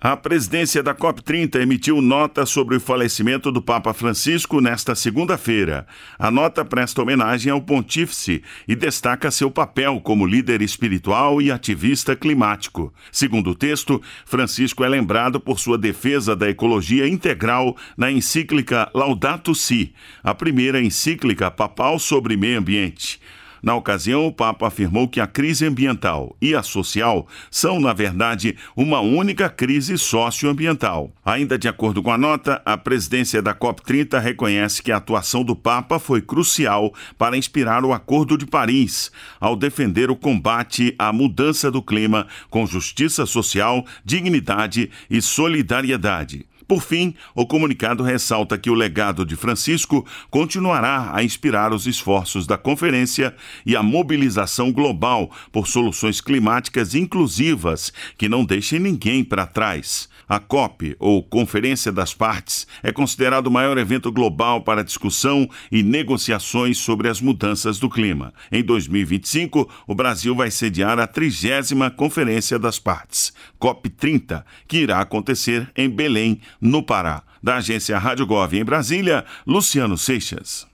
A presidência da COP30 emitiu nota sobre o falecimento do Papa Francisco nesta segunda-feira. A nota presta homenagem ao pontífice e destaca seu papel como líder espiritual e ativista climático. Segundo o texto, Francisco é lembrado por sua defesa da ecologia integral na encíclica Laudato Si, a primeira encíclica papal sobre meio ambiente. Na ocasião, o Papa afirmou que a crise ambiental e a social são, na verdade, uma única crise socioambiental. Ainda de acordo com a nota, a presidência da COP30 reconhece que a atuação do Papa foi crucial para inspirar o Acordo de Paris, ao defender o combate à mudança do clima com justiça social, dignidade e solidariedade. Por fim, o comunicado ressalta que o legado de Francisco continuará a inspirar os esforços da conferência e a mobilização global por soluções climáticas inclusivas que não deixem ninguém para trás. A COP, ou Conferência das Partes, é considerado o maior evento global para discussão e negociações sobre as mudanças do clima. Em 2025, o Brasil vai sediar a 30ª Conferência das Partes, COP30, que irá acontecer em Belém, no Pará. Da agência Rádio Gov em Brasília, Luciano Seixas.